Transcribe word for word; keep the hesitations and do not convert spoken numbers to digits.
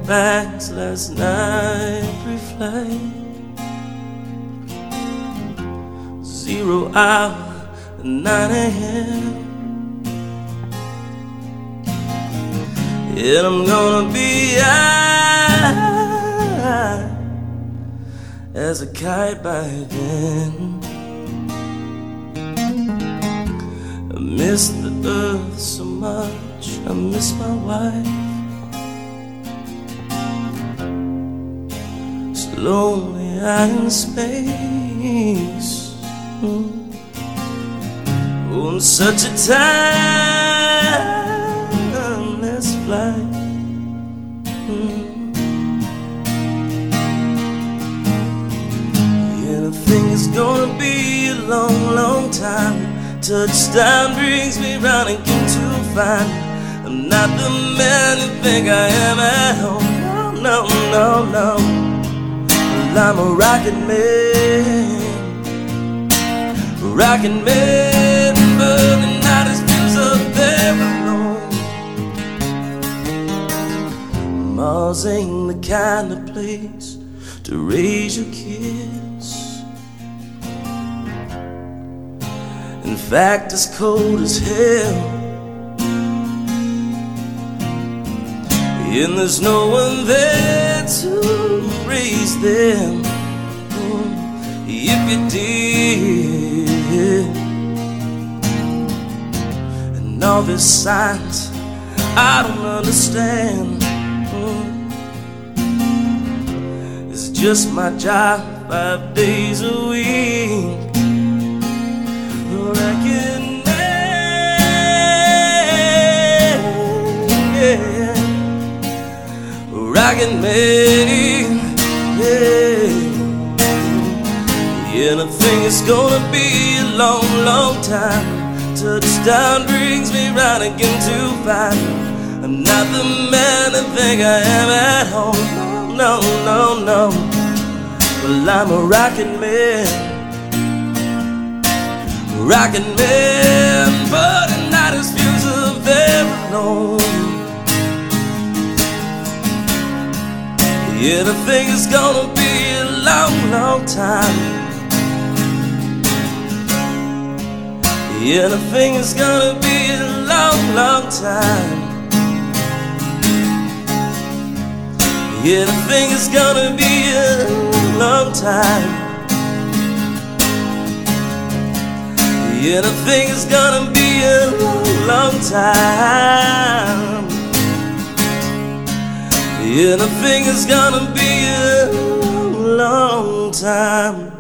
facts last night reflect. Zero hour at nine a.m. And I'm gonna be high as a kite by then. I miss the earth so much, I miss my wife. So lonely out in space, mm. On such a timeless flight, mm. Yeah, I think it's gonna be a long, long time. Touchdown brings me round again to find I'm not the man you think I am at home. No, no, no, no. Well, I'm a rocket man, rocket man, but the night is feels up there alone. Mars ain't the kind of place to raise your kids. In fact, it's cold as hell, and there's no one there to raise them. If you did, and all this science I don't understand, it's just my job five days a week. Rocket man, yeah. Rocket man, yeah. Yeah, and I think it's gonna be a long, long time. Touchdown brings me round again to find I'm not the man I think I am at home. No, no, no, no. Well, I'm a rocket man, rocket man, but at night his views are very alone. Yeah, I think it's gonna be a long, long time. Yeah, I think it's gonna be a long, long time. Yeah, I think it's gonna be a long time. Yeah, I think it's gonna be a long, long time. Yeah, I think it's gonna be a long, long time.